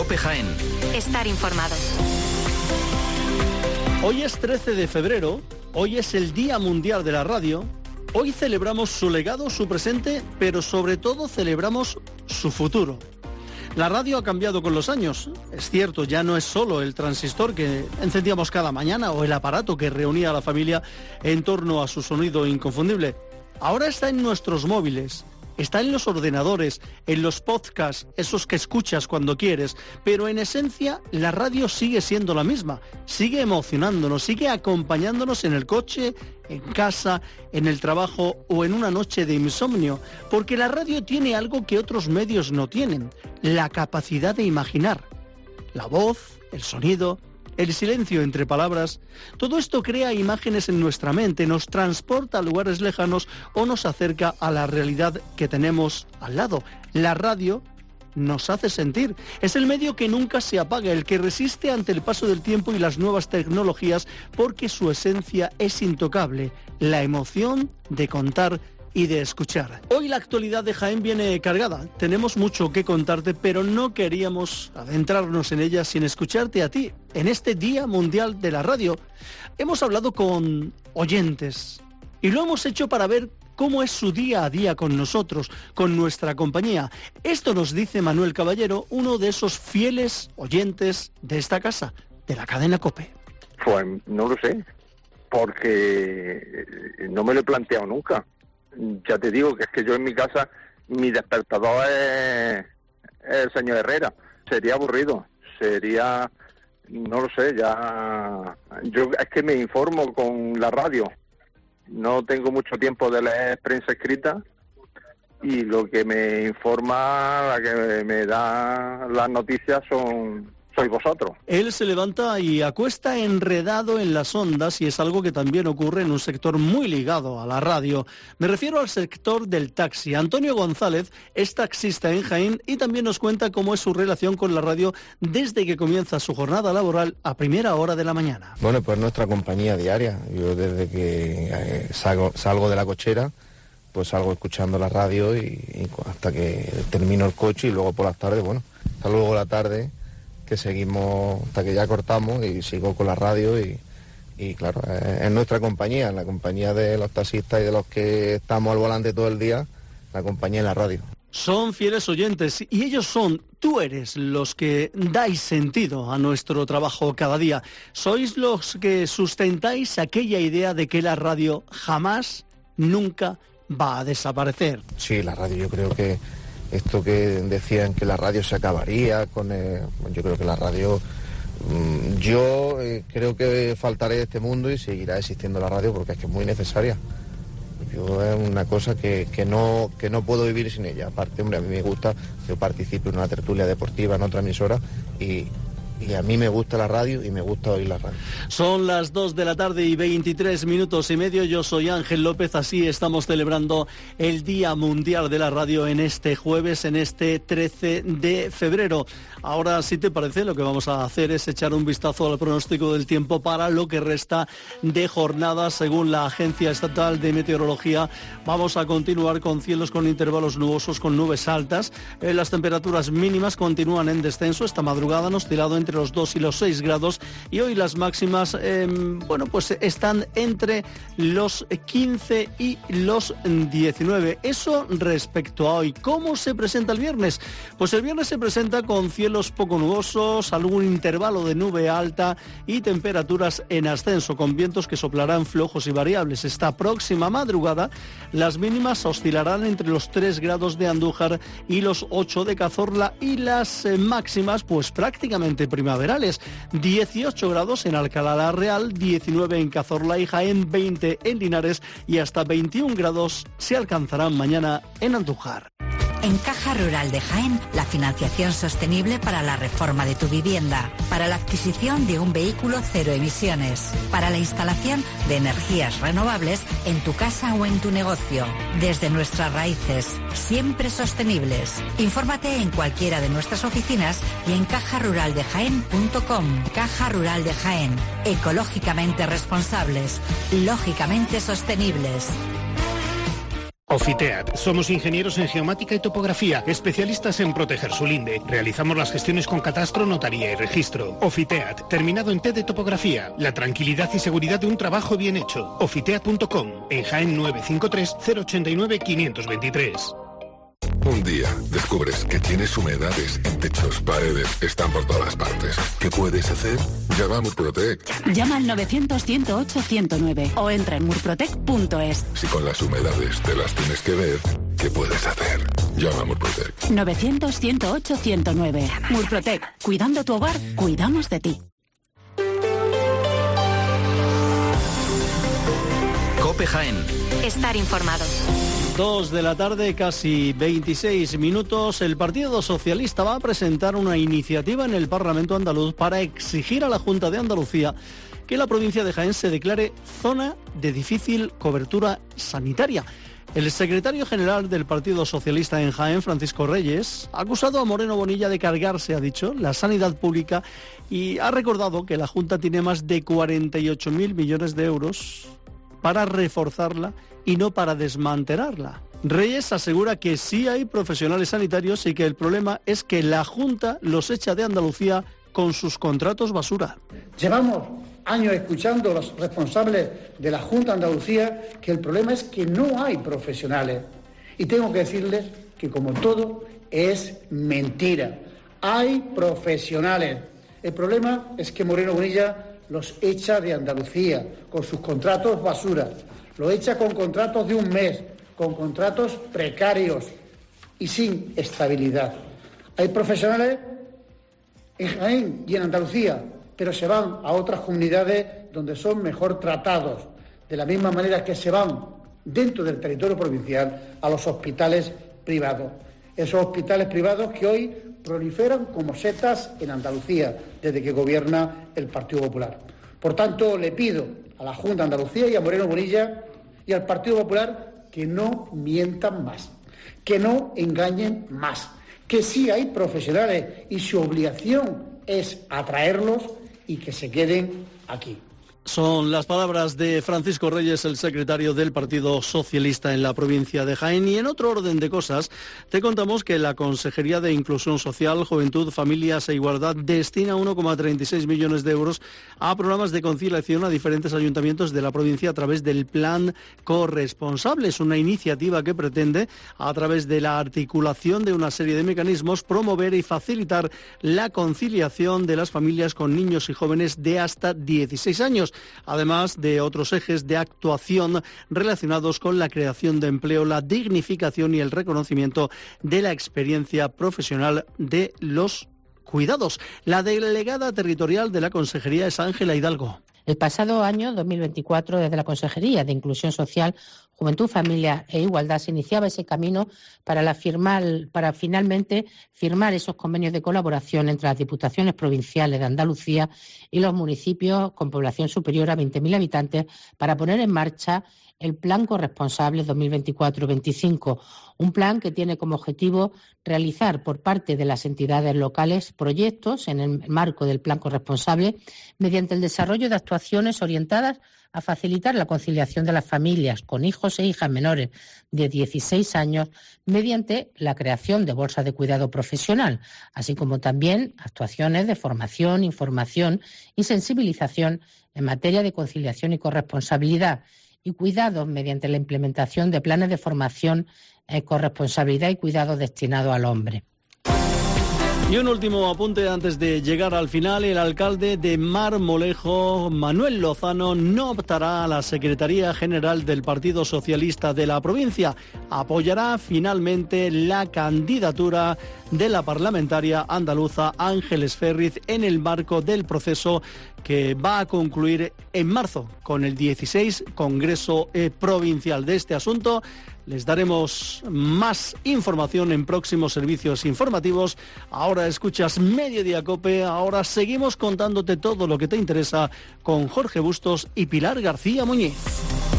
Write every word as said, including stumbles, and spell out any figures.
COPE Jaén. Estar informado. Hoy es trece de febrero, hoy es el Día Mundial de la Radio. Hoy celebramos su legado, su presente, pero sobre todo celebramos su futuro. La radio ha cambiado con los años. Es cierto, ya no es solo el transistor que encendíamos cada mañana o el aparato que reunía a la familia en torno a su sonido inconfundible. Ahora está en nuestros móviles, está en los ordenadores, en los podcasts, esos que escuchas cuando quieres, pero en esencia la radio sigue siendo la misma, sigue emocionándonos, sigue acompañándonos en el coche, en casa, en el trabajo o en una noche de insomnio, porque la radio tiene algo que otros medios no tienen, la capacidad de imaginar. La voz, el sonido, el silencio entre palabras, todo esto crea imágenes en nuestra mente, nos transporta a lugares lejanos o nos acerca a la realidad que tenemos al lado. La radio nos hace sentir. Es el medio que nunca se apaga, el que resiste ante el paso del tiempo y las nuevas tecnologías porque su esencia es intocable, la emoción de contar y de escuchar. Hoy la actualidad de Jaén viene cargada. Tenemos mucho que contarte, pero no queríamos adentrarnos en ella sin escucharte a ti. En este Día Mundial de la Radio hemos hablado con oyentes y lo hemos hecho para ver cómo es su día a día con nosotros, con nuestra compañía. Esto nos dice Manuel Caballero, uno de esos fieles oyentes de esta casa, de la cadena COPE. Pues no lo sé, porque no me lo he planteado nunca. Ya te digo que es que yo en mi casa, mi despertador es, es el señor Herrera. Sería aburrido, sería, no lo sé, ya... Yo es que me informo con la radio. No tengo mucho tiempo de leer prensa escrita y lo que me informa, la que me da las noticias son... sois vosotros. Él se levanta y acuesta enredado en las ondas y es algo que también ocurre en un sector muy ligado a la radio. Me refiero al sector del taxi. Antonio González es taxista en Jaén y también nos cuenta cómo es su relación con la radio desde que comienza su jornada laboral a primera hora de la mañana. Bueno, pues nuestra compañía diaria. Yo desde que eh, salgo, salgo de la cochera, pues salgo escuchando la radio y, y hasta que termino el coche y luego por las tardes, bueno, hasta luego la tarde, que seguimos hasta que ya cortamos y sigo con la radio y, y claro, es nuestra compañía, la compañía de los taxistas y de los que estamos al volante todo el día, la compañía en la radio. Son fieles oyentes y ellos son, tú eres, los que dais sentido a nuestro trabajo cada día. Sois los que sustentáis aquella idea de que la radio jamás, nunca va a desaparecer. Sí, la radio yo creo que esto que decían que la radio se acabaría, con el, yo creo que la radio, mmm, yo eh, creo que faltaré de este mundo y seguirá existiendo la radio porque es que es muy necesaria. Yo es una cosa que, que, no, que no puedo vivir sin ella. Aparte, hombre, a mí me gusta, yo participo en una tertulia deportiva en otra emisora y... Y a mí me gusta la radio y me gusta oír la radio. Son las dos de la tarde y veintitrés minutos y medio. Yo soy Ángel López, así estamos celebrando el Día Mundial de la Radio en este jueves, en este trece de febrero. Ahora, si te parece, lo que vamos a hacer es echar un vistazo al pronóstico del tiempo para lo que resta de jornada. Según la Agencia Estatal de Meteorología, vamos a continuar con cielos con intervalos nubosos, con nubes altas. Eh, las temperaturas mínimas continúan en descenso. Esta madrugada han oscilado entre los dos y los seis grados y hoy las máximas, eh, bueno, pues están entre los quince y los diecinueve. Eso respecto a hoy. ¿Cómo se presenta el viernes? Pues el viernes se presenta con cielos poco nubosos, algún intervalo de nube alta y temperaturas en ascenso, con vientos que soplarán flojos y variables. Esta próxima madrugada las mínimas oscilarán entre los tres grados de Andújar y los ocho de Cazorla y las eh, máximas pues prácticamente primaverales, dieciocho grados en Alcalá la Real, diecinueve en Cazorla y Jaén, veinte en Linares y hasta veintiún grados se alcanzarán mañana en Andújar. En Caja Rural de Jaén, la financiación sostenible para la reforma de tu vivienda, para la adquisición de un vehículo cero emisiones, para la instalación de energías renovables en tu casa o en tu negocio. Desde nuestras raíces, siempre sostenibles. Infórmate en cualquiera de nuestras oficinas y en caja rural de jaén punto com. Caja Rural de Jaén, ecológicamente responsables, lógicamente sostenibles. Ofiteat. Somos ingenieros en geomática y topografía, especialistas en proteger su linde. Realizamos las gestiones con catastro, notaría y registro. Ofiteat, terminado en T de topografía. La tranquilidad y seguridad de un trabajo bien hecho. Ofiteat punto com, en Jaén nueve cinco tres, cero ochenta y nueve, quinientos veintitrés. Un día descubres que tienes humedades en techos, paredes, están por todas partes. ¿Qué puedes hacer? Llama a Murprotec. Llama al novecientos, ciento ocho, ciento nueve o entra en murprotec punto es. Si con las humedades te las tienes que ver, ¿qué puedes hacer? Llama a Murprotec. novecientos, ciento ocho, ciento nueve. Murprotec. Cuidando tu hogar, cuidamos de ti. COPE Jaén. Estar informado. Dos de la tarde, casi veintiséis minutos. El Partido Socialista va a presentar una iniciativa en el Parlamento andaluz para exigir a la Junta de Andalucía que la provincia de Jaén se declare zona de difícil cobertura sanitaria. El secretario general del Partido Socialista en Jaén, Francisco Reyes, ha acusado a Moreno Bonilla de cargarse, ha dicho, la sanidad pública y ha recordado que la Junta tiene más de cuarenta y ocho mil millones de euros para reforzarla y no para desmantelarla. Reyes asegura que sí hay profesionales sanitarios y que el problema es que la Junta los echa de Andalucía con sus contratos basura. Llevamos años escuchando a los responsables de la Junta de Andalucía que el problema es que no hay profesionales. Y tengo que decirles que, como todo, es mentira. Hay profesionales. El problema es que Moreno Bonilla los echa de Andalucía con sus contratos basura. Lo echa con contratos de un mes, con contratos precarios y sin estabilidad. Hay profesionales en Jaén y en Andalucía, pero se van a otras comunidades donde son mejor tratados, de la misma manera que se van dentro del territorio provincial a los hospitales privados. Esos hospitales privados que hoy proliferan como setas en Andalucía, desde que gobierna el Partido Popular. Por tanto, le pido a la Junta de Andalucía y a Moreno Bonilla y al Partido Popular que no mientan más, que no engañen más, que sí hay profesionales y su obligación es atraerlos y que se queden aquí. Son las palabras de Francisco Reyes, el secretario del Partido Socialista en la provincia de Jaén. Y en otro orden de cosas, te contamos que la Consejería de Inclusión Social, Juventud, Familias e Igualdad destina uno coma treinta y seis millones de euros a programas de conciliación a diferentes ayuntamientos de la provincia a través del Plan Corresponsable. Es una iniciativa que pretende, a través de la articulación de una serie de mecanismos, promover y facilitar la conciliación de las familias con niños y jóvenes de hasta dieciséis años. Además de otros ejes de actuación relacionados con la creación de empleo, la dignificación y el reconocimiento de la experiencia profesional de los cuidados. La delegada territorial de la Consejería es Ángela Hidalgo. El pasado año, dos mil veinticuatro, desde la Consejería de Inclusión Social, Juventud, Familia e Igualdad se iniciaba ese camino para, la firmar, para finalmente firmar esos convenios de colaboración entre las diputaciones provinciales de Andalucía y los municipios con población superior a veinte mil habitantes para poner en marcha el Plan Corresponsable dos mil veinticuatro veinticinco, un plan que tiene como objetivo realizar por parte de las entidades locales proyectos en el marco del Plan Corresponsable mediante el desarrollo de actuaciones orientadas a facilitar la conciliación de las familias con hijos e hijas menores de dieciséis años mediante la creación de bolsas de cuidado profesional, así como también actuaciones de formación, información y sensibilización en materia de conciliación y corresponsabilidad y cuidados mediante la implementación de planes de formación, eh, corresponsabilidad y cuidados destinados al hombre. Y un último apunte antes de llegar al final. El alcalde de Marmolejo, Manuel Lozano, no optará a la Secretaría General del Partido Socialista de la provincia. Apoyará finalmente la candidatura de la parlamentaria andaluza Ángeles Ferriz en el marco del proceso que va a concluir en marzo con el dieciséis Congreso eh, Provincial. De este asunto les daremos más información en próximos servicios informativos. Ahora escuchas Mediodía Cope, ahora seguimos contándote todo lo que te interesa con Jorge Bustos y Pilar García Muñiz.